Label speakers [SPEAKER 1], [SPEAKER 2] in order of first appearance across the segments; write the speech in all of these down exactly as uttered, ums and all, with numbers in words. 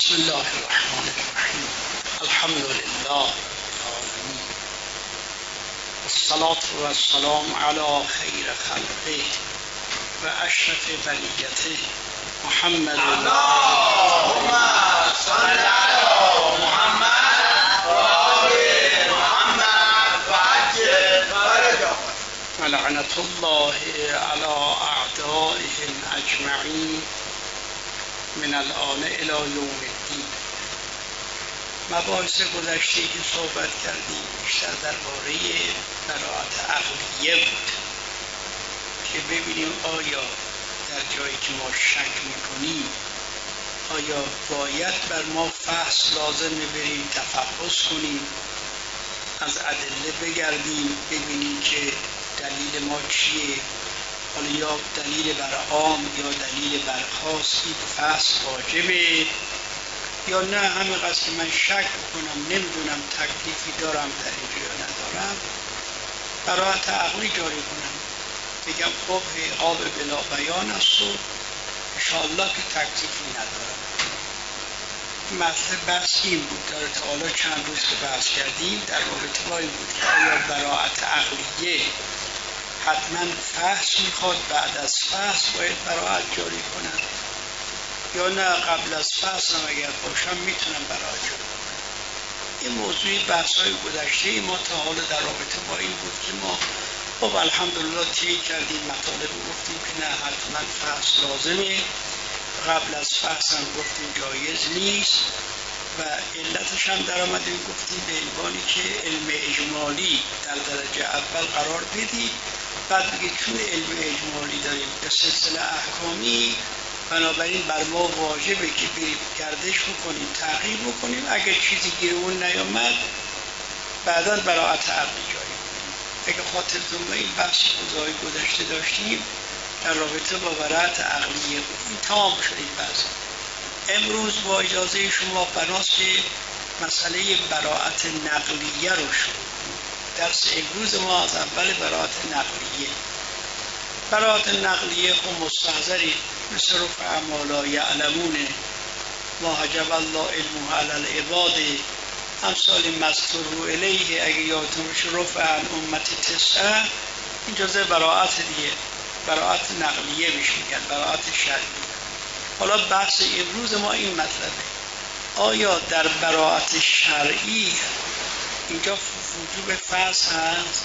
[SPEAKER 1] بسم الله الرحمن الرحیم. الحمد لله العالمین، الصلاة و السلام علی خیر خلقه و اشرف بلیته محمد.
[SPEAKER 2] اللهم صل علی محمد و آل محمد و عجل فرجهم.
[SPEAKER 1] ولعنة الله علی اعدائهم اجمعین من الآن الی یوم الدین. مباحث گذشته که صحبت کردیم بیشتر درباره براءت عقلیه بود که ببینیم آیا در جایی که ما شک میکنیم آیا باید بر ما فحص لازمه بریم تفحص کنیم، از ادله بگردیم ببینیم که دلیل ما چیه، حالا یا دلیل بر عام یا دلیل بر خاص، این فحص واجبه یا نه همین قصد که من شک کنم نمیدونم تکلیفی دارم در اینجا یا ندارم براءت عقلی جاری کنم، بگم خب آب بلا بیان است و انشاءالله که تکلیفی ندارم. مطلب بحث این بود، داره تا حالا چند روز که بحث کردیم در رابطه با این بود که آیا براءت عقلیه حتما فحص میخواد، بعد از فحص باید براءت جاری کنم یا نه قبل از فحص هم اگر باشم میتونم براءت جاری کنم. این موضوعی بحث های گذشته ما تا حالا در رابطه با این بود که ما خب الحمدلله طی کردیم، مطالب گفتیم که نه حتما فحص لازمه، قبل از فحص هم گفتیم جایز نیست و علتش هم در آمدیم گفتیم به عنوانی که علم اجمالی در درجه اول قرار بدید، بعد بگید چون علم اجمالی داریم به سلسله احکامی بنابراین بر ما واجبه که بریم گردش بکنیم تحقیق بکنیم، اگر چیزی گیرمون نیامد بعدا براءت عقلی جاری کنیم. اگه خاطرتون با این بحث روزهای گذشته داشتیم در رابطه با براءت عقلیه این تمام شد این بحث. امروز با اجازه شما بناست که مسئله براءت نقلیه رو شروع کنیم. درس امروز ما از اول براءت نقلیه. براءت نقلیه خب مستحضری مثل رفع ما لا یعلمون ما حجب الله علمه علی العباد، امثال مستور الیه اگه یادتون باشه رفع عن امتی تسعه، این جزء براءت دیگه، براءت نقلیه بهش میگن، براءت شرعی. حالا بحث امروز ما این مطلبه، آیا در براءت شرعی اینجا وجوب فحص هست؟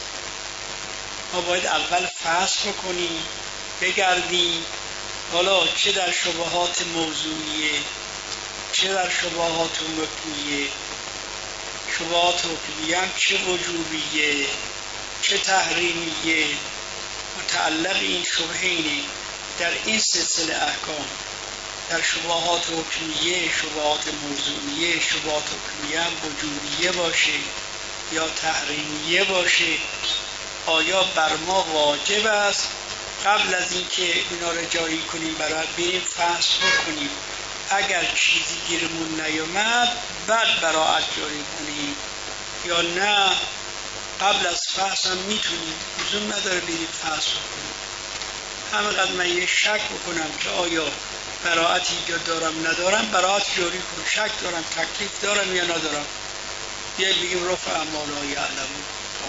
[SPEAKER 1] ما باید اول فحص بکنیم بگردیم، حالا چه در شبهات موضوعیه چه در شبهات حکمیه، شبهات حکمیه هم چه وجوبیه چه تحریمیه، متعلق این شبهه اینه در این سلسله احکام، در شبهات حکمیه شبهات موضوعیه، شبهات حکمیه هم وجوبیه باشه یا تحریمیه باشه، آیا بر ما واجب است قبل از اینکه اینا رو جاری کنیم برای بریم فحص بکنیم، اگر چیزی گیرمون نیامد بعد براءت جاری کنیم یا نه قبل از فحص هم میتونیم، لزوم نداره بریم فحص بکنیم. همینقدر من یه شک بکنم که آیا براءتی یا دارم ندارم براءت جاری کنم، شک دارم تکلیف دارم یا ندارم، بیایی بگیم رفع ما لا یعلمون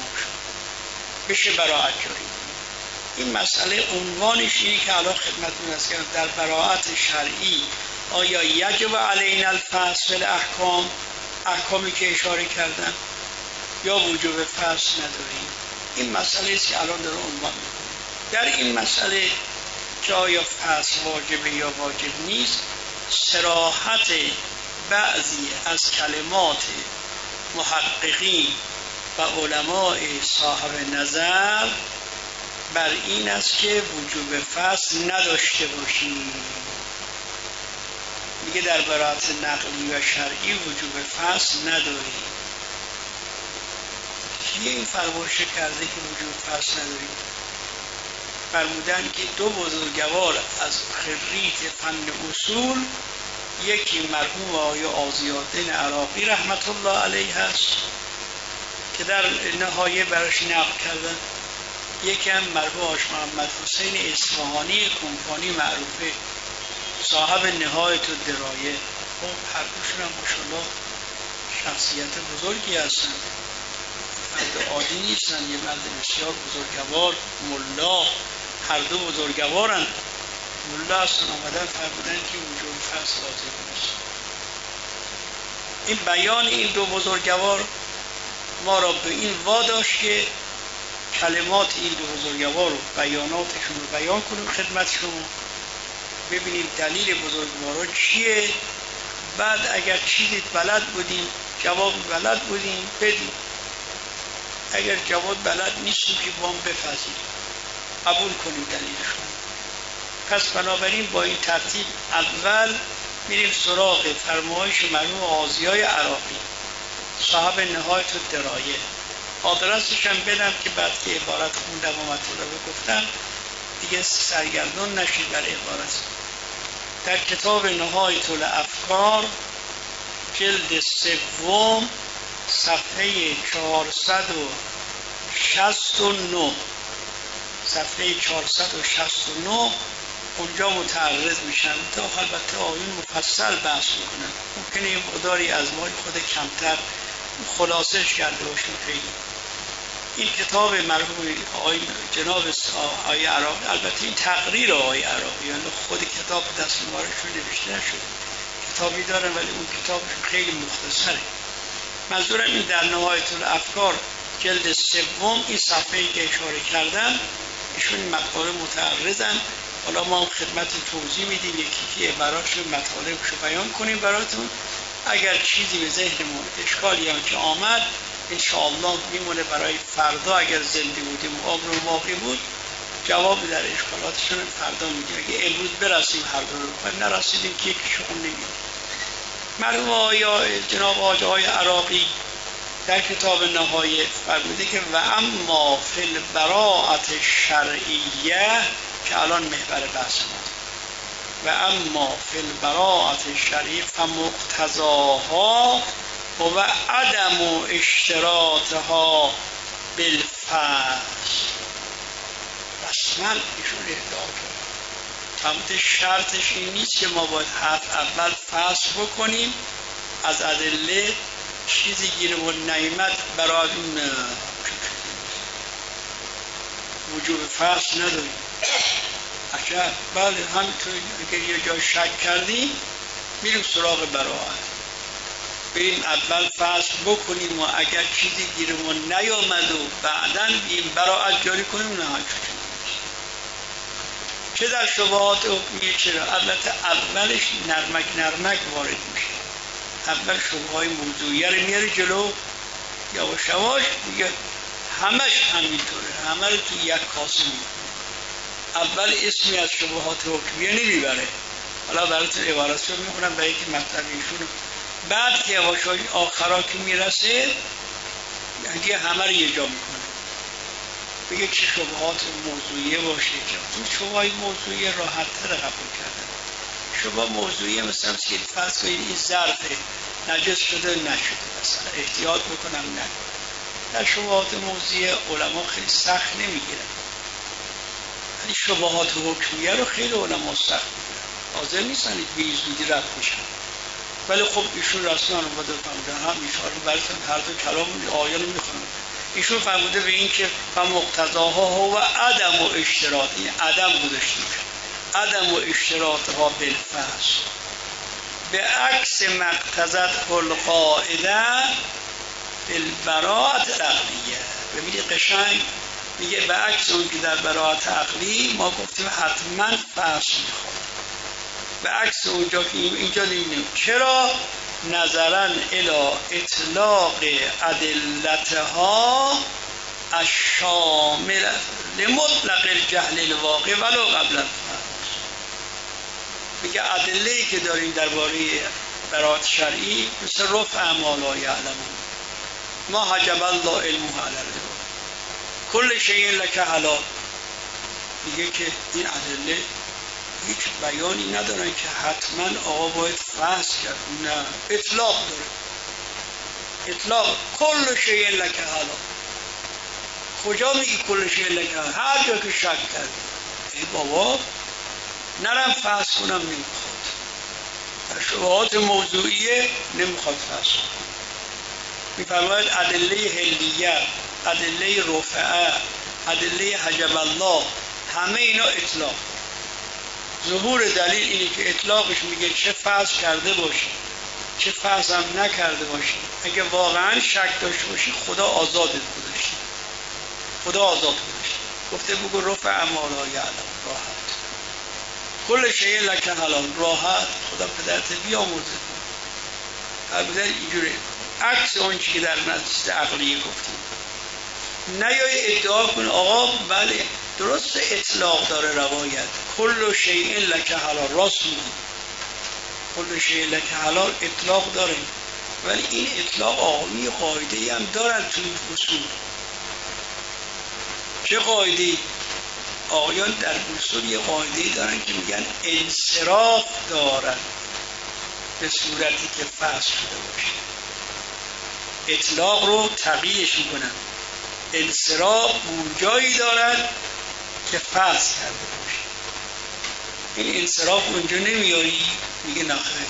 [SPEAKER 1] بشه براءت جاری کنیم. این مسئله عنوانش اینه که الان خدمتتون عرض کردم در براءت شرعی آیا یجب علینا الفحص فی الاحکام، احکامی که اشاره کردم، یا وجوب فحص نداریم. این مسئله است که الان داره عنوان میکنیم. در این مسئله که آیا فحص واجبه یا واجب نیست، صراحت بعضی از کلمات محققین و علماء صاحب نظر بر این است که وجوب فحص نداشته باشیم. میگه در براءت نقلی و شرعی وجوب فحص نداریم. کیه این فرمایش کرده که وجوب فحص نداریم؟ فرمودن که دو بزرگوار از خریت فن اصول، یکی مرحوم آقای آضی‌الدین عراقی رحمت الله علیه هست که در نهایه براش نقل کردن، یکی هم مرحوم آقای محمد حسین اصفهانی کنفانی معروفه صاحب نهایت الدرایه. خب هر دوشون ایشون هم ماشاءالله شخصیت بزرگی هستن، مرد عادی نیستن، یه مرد بسیار بزرگوار، ملا، هر دو بزرگوارن. ملا هستن آمدن فرمودن که وجوب فصل لازم نیست. این بیان این دو بزرگوار ما را به این واداشت که کلمات این دو بزرگوار و بیاناتشون رو بیان کنیم خدمت شما، ببینیم دلیل بزرگوارا چیه. بعد اگر چیزی بلد بودیم، جواب بلد بودیم بدیم، اگر جواب بلد نیستیم که با هم بپذیریم، قبول کنیم دلیلشون. پس بنابراین با این ترتیب اول میریم سراغ فرمایش مرحوم قاضیای عراقی صاحب نهایت الدرایه. آدرسش هم بدم که بعد که عبارت خوندم و مطلب رو گفتم دیگه سرگردون نشید در عبارت. در کتاب نهایت الافکار جلد سوم صفحه چهارصد و شصت و نه، صفحه چهارصد و شصت و نه اونجا متعرض میشن. تا البته آیون مفصل بحث میکنن، ممکنه این مقداری از مال خود کمتر خلاصش کرده باشیم. خیلی این کتاب مرحوم آقای جناب آقای عراقی، البته این تقریر آقای عراقی، یعنی خود کتاب دست مبارکشون نوشته نشده، کتابی دارن ولی اون کتابشون خیلی مختصره. منظورم این در نهایت الافکار جلد سوم این صفحه‌ای که اشاره کردم ایشون مقاله متعرضن. حالا ما هم خدمت توضیح میدیم، یکی که عباراتشو مطالبشو بیان کنیم براتون. اگر چیزی به ذهنمون اشکالی هم که آمد انشاءالله میمونه برای فردا، اگر زنده بودیم و عمر باقی بود جواب در اشکالاتشون فردا میدیم. اگه امروز برسیم هر دو رو، نرسیدیم که یکی شغل نمیدیم. مرحوم آقای جناب آقای عراقی در کتاب نهایه فرموده که و اما فی البراءة الشرعیه، که الان محور بحث ما، و اما فی البراءة الشرعیه فمقتضاها و عدم اشتراطها بالفصل. رسما ایشون ادعا کرد فرموده شرطش این نیست که ما باید حرف اول فصل بکنیم، از ادله چیزی گیرمون نیامد برای اون وجوب فصل نداریم. عجب، بله همینطور. اگر یه جای شک کردیم میریم سراغ براءت، بریم اول فصل بکنیم و اگر چیزی گیرمون نیامد و بعداً بیم براءت جاری کنیم، نه چه در شبهات حکمیه. چرا؟ البته اولش نرمک نرمک وارد میشه، اول شبههای موضوعیه رو میاره جلو، یواش یواش میگه همش همینطوره، همه رو تو یک کاسه میکنه. اول اسمی از شبهات حکمیه نمیبره. حالا براتون عبارت رو میخونم برای که مطلب ایشون. بعد که یواش یواش آخرا که میرسه دیگه همه رو یه جا میکنه، بگه چه شبهات موضوعیه باشه. که اون شبهات موضوعیه راحت تر قبول کردن. شبهه موضوعیه مثلا که فرض کنید این ظرفه نجس شده نشده، مثلا احتیاط بکنم نکنم. در شبهات موضوعیه علما خیلی سخت نمیگیرن، ولی شبهات حکمیه رو خیلی علما سخت میگیرن، حاضر نیستن به زودی رد میشن. ولی خب ایشون رسما اومده فرمودن، هم ایشون براتون هر دو کلام آیه رو میخونن. ایشون فرموده به این که فمقتضاها و عدم و اشتراط، این عدم گذاشته میشه، عدم و اشتراطها بالفصل به عکس مقتضت القاعده بالبراءة العقلیه. ببینید قشنگ میگه به عکس اون که در براءت عقلی ما گفتیم حتما فصل میخواد، به عکس اونجا که اینجا نمیدونیم. چرا؟ نظرا الی اطلاق ادلتها الشامل لمطلق الجهل الواقع ولو قبل الفصل. میگه ادله‌ای که داریم درباره براءت شرعی مثل رفع ما لا یعلمون، ما حجب الله علمه علی العباد، کل شیء لک حلال. میگه که این ادله هیچ بیانی ندارن که حتما آقا باید فصل کرد، نه، اطلاق داره. اطلاق کل شیء لک حلال. کجا میگی کل شیء لک حلال؟ هر جا که شک کردی ای بابا نرم فصل کنم نمیخواد. در شبهات موضوعیه نمیخواد فصل. میفرماید ادله حلیه، ادله رفعه، ادله حجب الله، همه اینا اطلاق. ظهور دلیل اینه که اطلاقش میگه چه فصل کرده باشی چه فصل هم نکرده باشی. اگه واقعا شک داشته باشی خدا آزادت گذاشته، خدا آزاد گذاشته، گفته بگو رفع ما لا یعلم، راحت. کل شیء لک حلال، راحت. خدا پدرت بیامرزه. البته اینجوری عکس اون چیزی که در نتیجه عقلیه گفتیم. نیای ادعا کن آقا بله درست اطلاق داره روایت، کل شیء لک حلال، راست میگی، کل شیء لک حلال اطلاق داره، ولی این اطلاق آقایی قاعده‌ای هم دارن توی اصول. چه قاعده‌ای؟ آقایان در اصول یه قاعده‌ای دارن که میگن انصراف دارن به صورتی که فصل شده باشه. اطلاق رو تغییرش میکنن. انصراف اونجایی دارن که فصل کرده باشه. این انصراف اونجا نمیاری؟ میگه نخیر.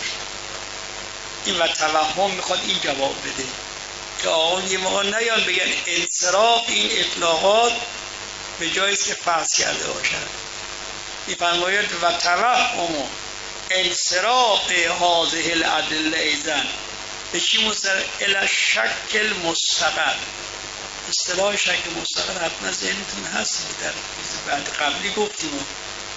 [SPEAKER 1] این و توهم میخواد این جواب بده که آقا یه موقع نیان بگن انصراف این اطلاقات به جاییست که فصل کرده باشن. میفرماید و توهم انصراف هذه الادله ایزن به چی مستقر؟ الی شکل مستقر. اصطلاح شک مستقر حتما ذهنتون هست، در بعد قبلی گفتیم.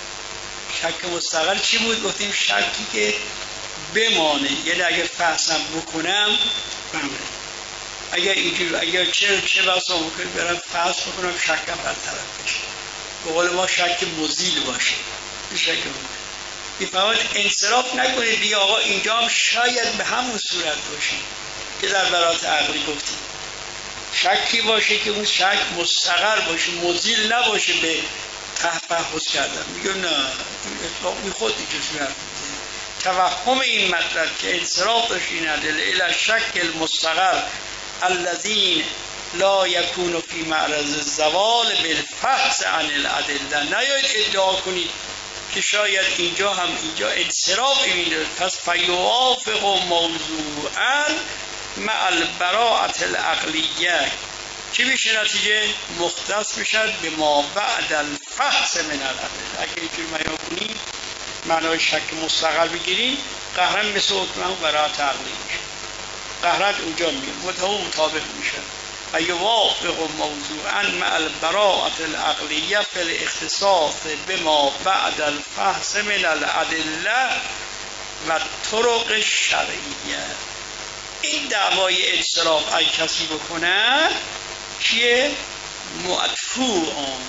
[SPEAKER 1] شک مستقر چی بود؟ گفتیم شکی که بمانه، یعنی اگر فحصم بکنم بمانه. اگر اینجور اگر چه چه بسا ممکن برم فحص بکنم شکم برطرف بشه، به قول ما شک مزیل باشه. این شک مزیل میفهمد انصراف نکنید بیا آقا اینجا هم شاید به همون صورت باشه که در برات عقلی گفتیم. شکی باشه که اون شک مستقر باشه، مزیل نباشه به تفحص کردن. میگه نه این اطلاق بی خود اینجا صورت میده. توهم این مطلب که انصراف داشت این ادله الی شکل مستقر الذین لا یکون فی معرض الزوال بالفحص عن الادله. نیاید ادعا کنید که شاید اینجا هم اینجا انصراف میده، پس فیوافق موضوعا مع البراءة العقلیه. چی میشه نتیجه؟ مختص میشد به ما بعد الفحص من الادله. اگه اینجور بیان کنیم معنای شک مستقل بگیریم قهرن مثل اطمئن براءت عقلی میشه. قهرن اونجا میگه متهم مطابق میشه. فیوافق موضوعا مع البراءة العقلیه فی الاختصاص بما بعد الفحص من الادله و طرق شرعیه. این دعوای انصراف اگه کسی بکنه چیه؟ معطوف آن.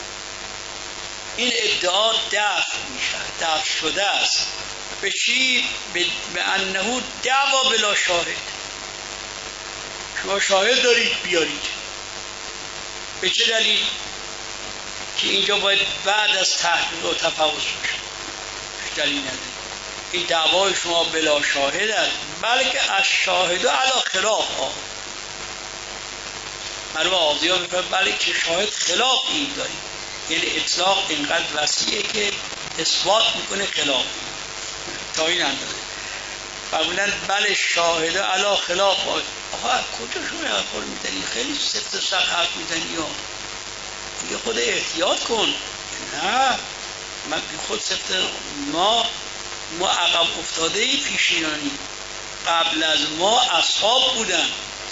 [SPEAKER 1] این ادعا دفع میشه، دفع شده است. به چی؟ به انه دعوا بلا شاهد. شما شاهد دارید بیارید. به چه دلیل؟ که اینجا باید بعد از تحقیق و تفحص باشه. دلیل نداره. این دعوای شما بلا شاهد است، بلکه از شاهد و علا خلاف ها. مرموم آغازی ها میفرد بلکه شاهد خلاف این داریم. یعنی اطلاق اینقدر وسیعه که اثبات میکنه خلاف تا این اندازه. فرمودن بله شاهد و علا خلاف ها. آقا کجا شما حرف رو میزنی؟ خیلی سفت و سخت حرف میزنی ها. میگه خود احتیاط کن. نه من بی خود سفت ما ما عقب افتاده ای پیشینانی. قبل از ما اصحاب بودن.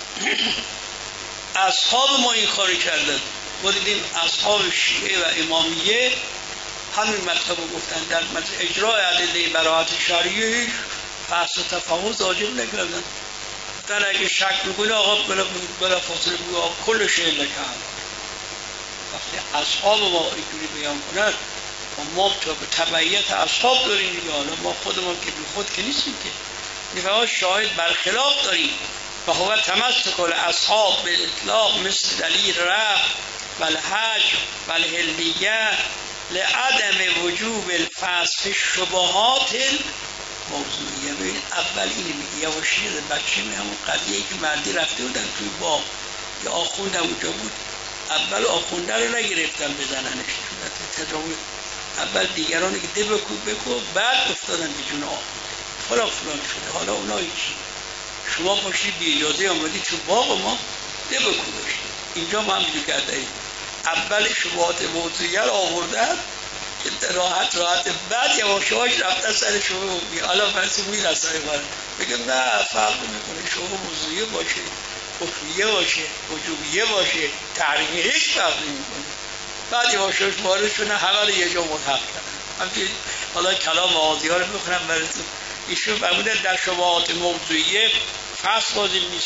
[SPEAKER 1] اصحاب ما این کاری کردن. ما دیدیم اصحاب شیعه و امامیه همین مطلب رو گفتن. در اجرای ادله براءت شرعیه فحص و تفحص واجب نکردن. گفتن اگه شک میکنه آقا بلا, بلا فاصله بگو آقا کل شیء لک حلال. وقتی اصحاب ما اینجوری بیان کنن و ما تا به تبعیت اصحاب داریم دیگه، حالا ما خودمون که بی خود که نیستیم که میفهمه شاهد برخلاف داریم. و هو تمسک الاصحاب بالاطلاق مثل دلیل رفع و الحجر و الحلیه لعدم وجوب الفحص فی الشبهات الموضوعیه. ببین اول اینه میگه یواشی بچه می همون قضیه‌ای که مردی رفته بودن توی باغ یا آخوند اونجا بود، اول آخونده رو نگرفتن بزننش تجاوز، اول دیگرانی که ده بکو بکو بعد افتادن به جون آخونده. فلان فلان شده. حالا اونایی کی؟ شما باشید بی اجازه آمدی تو باغ ما نبکو داشتید. اینجا ما هم اینجا کرده اول شبهات موضوعیه رو آوردن که راحت راحت بعد یواش یواش رفتن سر شبه موضوعیه. حالا فرسی میرسن ایمان بگم نه فرق میکنه شبه موضوعیه باشه، کفریه باشه، وجوبیه باشه، تحریمیه، هیچ فرق نمیکنه. بعد یواش یواش وارد شدن همه رو یه جا ملحق کردن. همچنین حالا کلام آغازی‌ها رو میخونم براتون. ایشون فرمودن در شبهات موضوعیه فصل لازم نیست.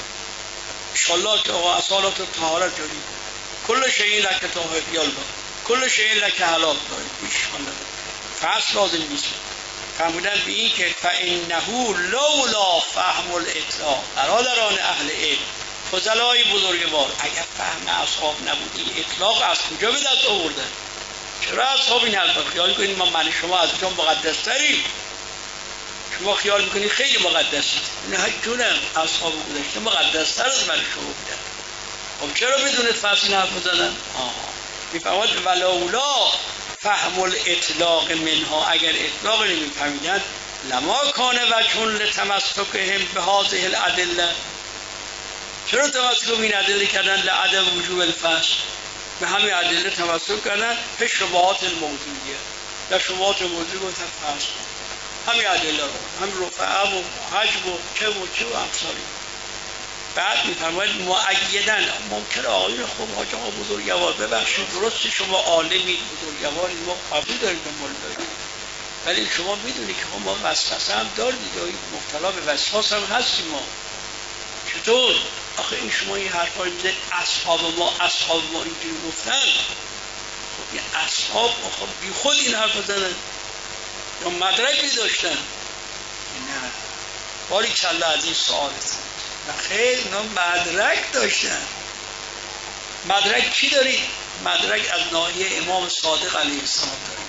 [SPEAKER 1] انشالله که آقا اصالات و طهارت جاری کل شیء لک طاهر یالله کل شیء لک حلال داریم انشالله فصل لازم نیست. فرمودن به این که فانه لولا فهم الاطلاق برادران اهل علم فضلای بزرگوار اگر فهم اصحاب نبود این اطلاق از کجا به دست آوردن؟ چرا اصحاب این حرف خیال کنید ما من شما از جان مقدس‌تریم؟ شما خیال میکنید خیلی مقدسید. نه جونم اصحاب گذشته مقدس‌تر از من شما بودن. خب چرا بدون فصل این حرف زدن؟ آها میفهمد ولولا فهم الاطلاق منها اگر اطلاق نمیفهمیدن لما کان وجهون لتمسکهم به هذه الادله. چرا تمسک به این ادله کردن؟ لعدم وجوب الفصل. به همین ادله تمسک کردن به شبهات الموضوعیه. در شبهات موضوعی گفتن فصل همین ادله رو همین رفعه و حجب و چه و چه و امثالی. بعد میفرماید مؤیدن ممکن آقایون خوب حاج آقا بزرگوار ببخشید درست شما عالمید بزرگواری ما قبول داریم به مول داریم ولی شما میدونی که ما وسوسه هم داریم مبتلا به وسواس هم هستیم. ما چطور؟ آخه این شما این حرفا میزنید اصحاب ما اصحاب ما اینجوری گفتن. خب این اصحاب خب بی خود این حرف زدن یا مدرکی داشتن؟ نه باری کلا از این سوالت و خیلی اینا مدرک داشتن. مدرک کی دارید؟ مدرک از ناحیه امام صادق علیه السلام دارید.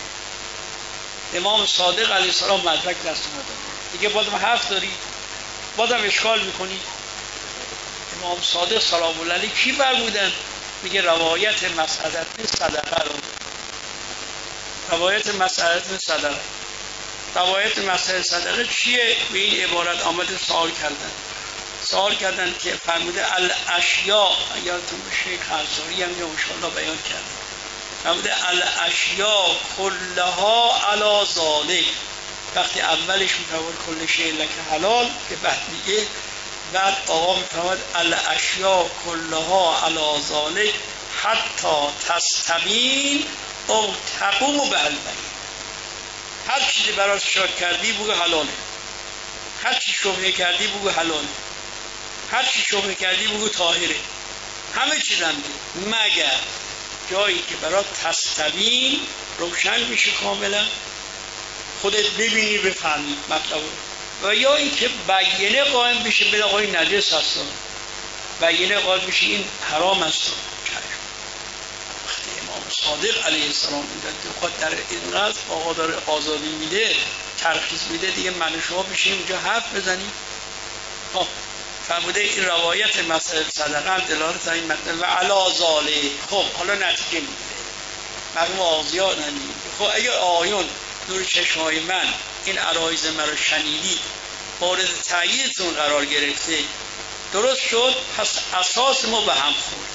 [SPEAKER 1] امام صادق علیه السلام مدرک دست ما دارید. دیگه بازم حرف دارید بازم اشکال میکنید. امام صادق سلام الله علیه کی فرمودن؟ میگه روایت مسعدت صدقه رو روایت مسعدت صدقه روایت مسعدت صدقه چیه؟ به این عبارت آمده سوال کردن سوال کردن که فرموده الاشیاء یادتون شیخ انصاری هم یه انشاءالله بیان کرد فرموده الاشیاء کلها علی ذالک. وقتی اولش میفرماد کل شیء لک حلال که بعد میگه بعد آقا میفرماد الاشیاء کلها علی ذالک حتی تستبین او تقوم به البین. هر چیزی برای شک کردی بگو حلاله، هر چی شبهه کردی بگو حلاله، هر چی شبهه کردی بگو طاهره. همه چیز هم دید مگر جایی که برای تستبین روشن میشه کاملا خودت ببینی بفهمی مطلب و یا اینکه بیینه قائم بشه بله آقای نجس هست بیینه قائم بشه این حرام است. وقتی امام صادق علیه السلام میگه خود در اینقدر آقا داره آزادی میده ترخیص میده دیگه من شما بشیم اونجا حرف بزنیم. ها فرموده این روایت مسئله صدقه هم دلالت این مطلب و علی ذالک. خب حالا نتیجه میگیره مرحوم آغازیان نمیگه خب اگه آیون نور چشمای من این عرایض مرا شنیدی مورد تأییدتون قرار گرفته درست شد پس اساس ما به هم خورد.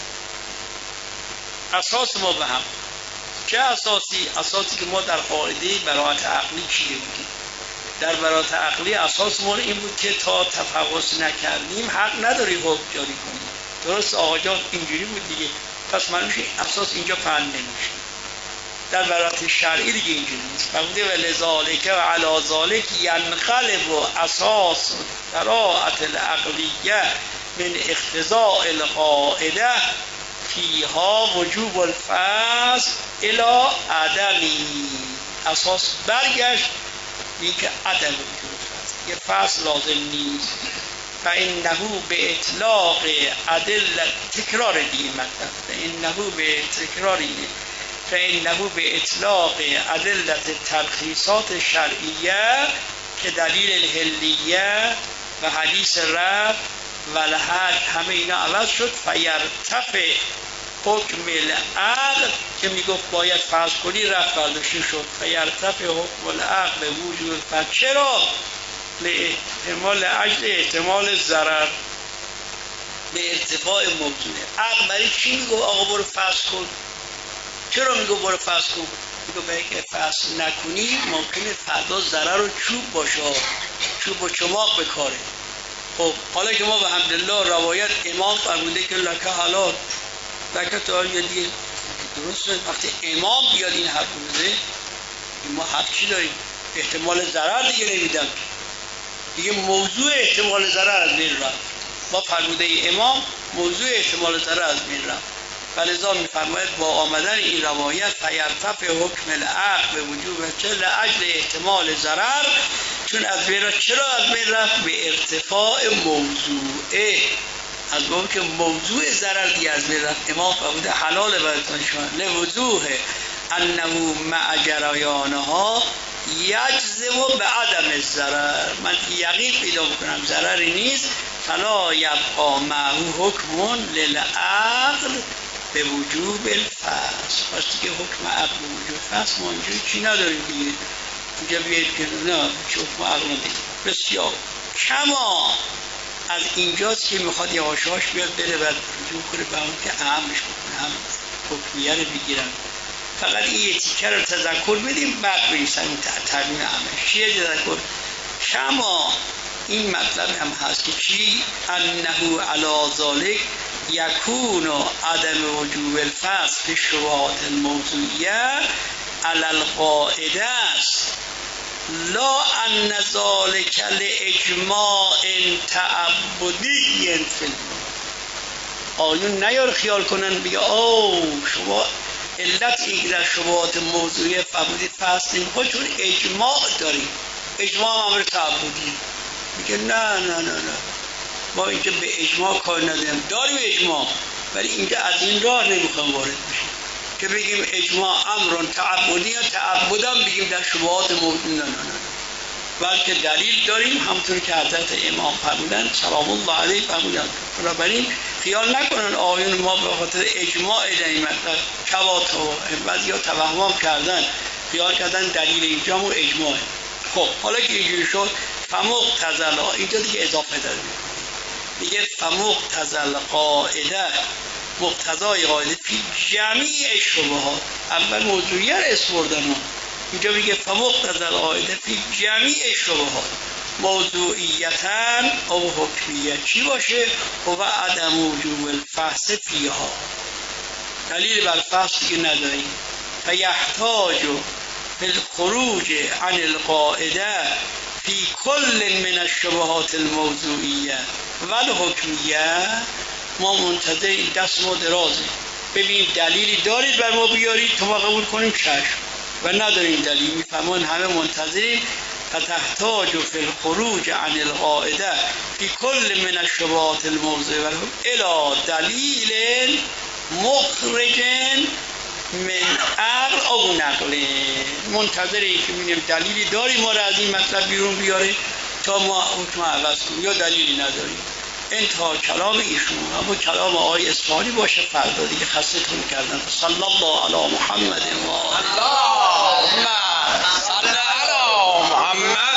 [SPEAKER 1] اساس ما به هم چه اساسی؟ اساسی که ما در قاعده براءت عقلی چیه بودیم. در براءت عقلی اساس ما این بود که تا تفحص نکردیم حق نداری حکم جاری کنیم. درست آقا جان اینجوری بود دیگه. پس معلومه اساس اینجا فهم نمیشه. در براءت شرعی دیگه اینجوری نیست. فرموده و لذالک و علی ذالک ینقلب اساس براءت العقلیه من اقتضاء القاعده فیها وجوب الفصل الی عدمی. اساس برگشت این که عدم وجود فصل یه فصل لازم نیست. فانه به اطلاق ادله تکرار دیگه مطلب فانه به تکرار فانه به اطلاق ادله ترخیصات شرعیه که دلیل الحلیه و حدیث رفع و الحج همه اینا عوض شد. فیرتفع حکم العقل که میگفت باید فرض کنی رفع برداشته شد. فیرتفع حکم العقل به وجود. چرا؟ احتمال اجل احتمال ضرر به ارتفاع موضوعه. عقل برای چی میگو آقا برو فصل کن؟ چرا میگو برو فصل کن؟ میگو برای که فصل نکنی ممکنه فردا ضرر و چوب باشه، چوب و چماق بکاره. خب حالا که ما به حمدالله روایت امام فرموده که لکه حلال لکه تا دیگه درسته. وقتی امام بیاد این حرف بوده ما حق چی داریم؟ احتمال ضرر دیگه نمیدم دیگه، موضوع احتمال ضرر از بین رفت. با فرموده امام موضوع احتمال ضرر از بین رفت. فلذا میفرماید با آمدن این روایت فیرتفع حکم العقل به وجوب چه لاجل احتمال ضرر، چون از بین رفت. چرا از بین رفت؟ به ارتفاع موضوعه، از باب که موضوع ضرر دیگه از بین رفت. امام فرموده حلال براتون شما لوضوح انه مع جریانها یجزم به عدم الضرر، من یقین پیدا بکنم ضرری نیست. فلا یبقى معه حکم للعقل به وجوب الفصل. پس دیگه حکم عقل به وجوب فصل ما اینجوری چی نداریم دیگه. اینجا بیایید که نه چه حکم عقل نداریم. بسیار کما از اینجاست که میخواد یواش یواش بیاد بره و رجوع کنه به اون که اهمش بکنه، هم حکمیه رو بگیرن. فقط این یه تیکه رو تذکر بدیم بعد بریسن این ترمیم عملش. چیه تذکر؟ کما این مطلب هم هست که چی؟ انه علی ذالک یکون عدم وجوب الفصل فی الشبهات الموضوعیه علی القاعده است، لا ان ذالک لاجماع تعبدی فی. آیون نیار خیال کنن بگه او شما علت این در شبهات موضوعی فرمودید فصل نمیخواد چون اجماع داریم، اجماع امر تعبدی. میگه نه نه نه نه ما اینجا به اجماع کار نداریم، داریم اجماع ولی اینجا از این راه نمیخوام وارد بشیم که بگیم اجماع امر تعبدی یا تعبدم بگیم در شبهات موضوعی. نه نه نه بلکه دلیل داریم، همونطور که حضرت امام فرمودن سلام الله علیه فرمودن. بنابراین خیال نکنن آیون ما به خاطر اجماع در این مطلب کبات و بعضیا توهم کردن، خیال کردن دلیل اینجا و اجماعه. خب حالا که اینجوری شد فمقتضی اینجا دیگه اضافه داره، میگه فمقتضی قاعده، مقتضای قاعده فی جمیع شبهات. اول موضوعیه رو اسپردن، اینجا میگه فمقتضی قاعده فی جمیع شبهات موضوعیتاً او حکمیه چی باشه؟ و عدم وجوب الفحص فیها، دلیل بر فحص دیگه نداریم. فیحتاج بالخروج عن القاعده فی کل من الشبهات الموضوعیه و الحکمیه. ما منتظر این دست ما درازه ببینیم دلیلی دارید بر ما بیارید تا ما قبول کنیم چشم، و نداریم دلیل میفهمون همه منتظریم. فتحتاج فی الخروج عن القاعده فی کل من الشبهات الموضوعیه الی دلیل مخرج من عقل او نقل. منتظریم که ببینیم دلیلی داریم ما را از این مطلب بیرون بیاره تا ما حکم عوض کنیم یا دلیلی نداریم. انتها کلام ایشون اما کلام آقای اصفهانی باشه فردا دیگه خستتون کردن. صلی الله علی محمد و
[SPEAKER 2] اللهم صل علی محمد.